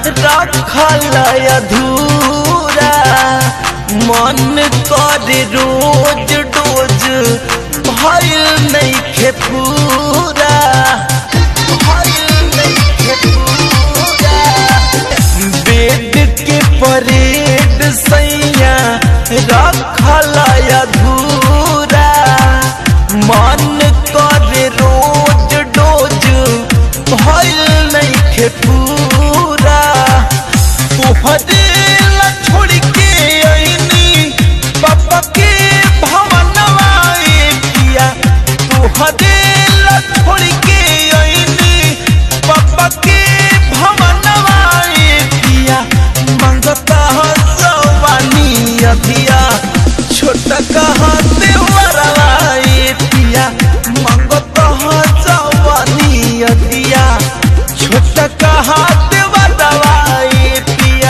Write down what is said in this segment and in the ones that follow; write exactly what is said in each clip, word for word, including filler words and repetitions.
रखल अधूरा मन करे रोज डोज भइल नइखे पूरा भइल नइखे पूरा बेड के परेड सैया रखल अधूरा मन करे रोज डोज भइल नइखे पूरा तोहरे ला छोड़ के आईनी पापा के भवनवा पिया तोहरे ला छोड़ के आईनी पापा के भवनवा पिया मंगता जवानी अभिया छोटा कहाँ देवरवा पिया मंगता जवानी अभिया छोटा कहाँ देवरवा पिया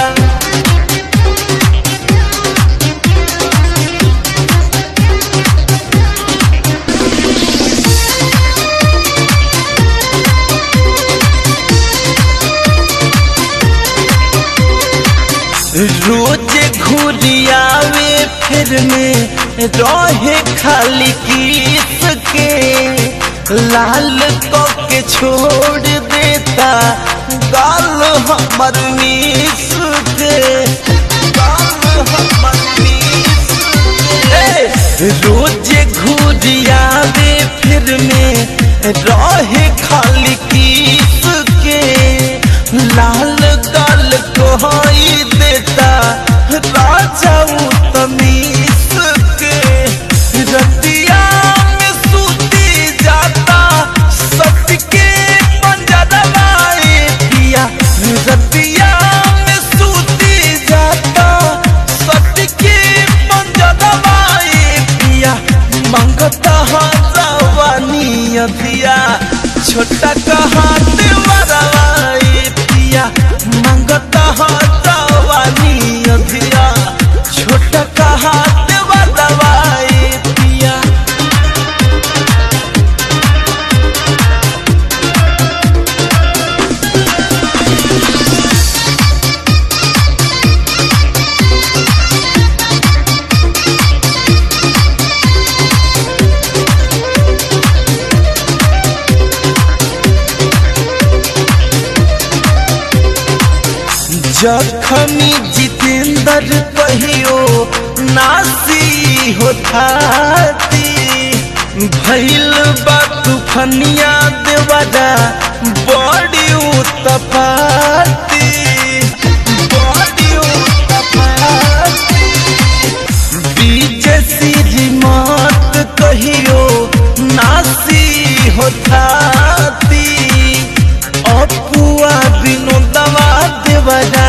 रोज घुरियावे फिर में रहे खाली किस के लाल को के छोड़ देता गाल हमर मीस के गाल हमर मीस के रोज घुरियावे फिर में रहे खाली किस के लाल गाल को ही देता राजा तमीस के रतिया में सूती जाता सत्य के पंजरवा पिया रतिया में सूती जाता सत्य के पंजरवा पिया मंगता जवानी अभिया छोटा कहाँ देवरवा पिया मंगता जवानी अभिया छोटा कहाँ देवरवा पिया जखमी जितेंद्र कहियो नासी होताती भइल बा तूफनिया देवरा बड़ी उत्पाती बड़ी उत्पाती बीजे श्रीमत कहियो नासी होताती अपुआ विनोदवा देवरा